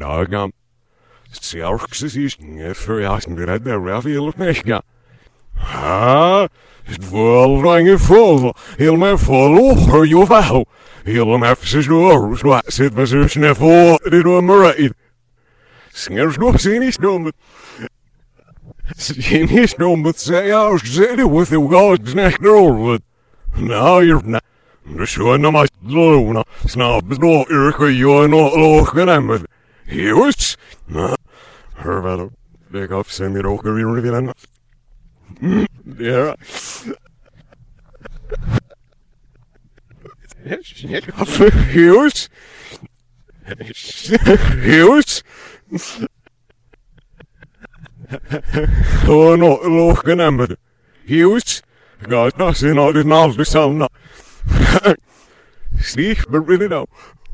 Dagam. Sjálfsins is för jag som rädd där jag vill näska. Ha, vol range vol, heel mijn vol hör ju väl. Heel mijn försör så att sitt med så snä få det då mer. Snärs då sin is dom. Sin is dom säger jag säger det with the gods next door. Now you're not. Det så när man låna snabbt då yrkar ju nå lågen med. Just. Hör väl. Det gav sig med åker vi redan. Ja. Hughes. Hughes. Oh no, lågen med. Hughes. God, nothing out in all the sound. See, but really now.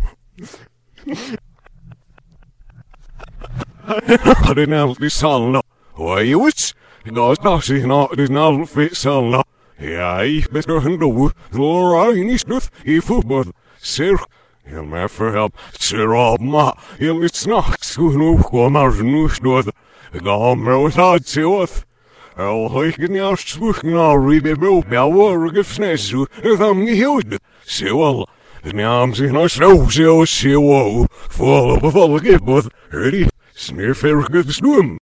I didn't have this sound. Why, Hughes? God, nothing out in all the sound. Ja, ik ben nog een doe. Laura, niet snuff. Ik voetbal. Sir, heel mij verhelp. Sir, op ma. Heel iets nachts. Genoeg kwam maar nu snood. Ga maar wat uit, zeeuwt. Al ik niet als zwoegen al riebe boek. Ja, waar gefnes. Dat hem niet hield. Zeeuwel. De naam zich naar zo, zeeuw. Volle bevallig. Wat? Hurry. Smeerverg het snoem.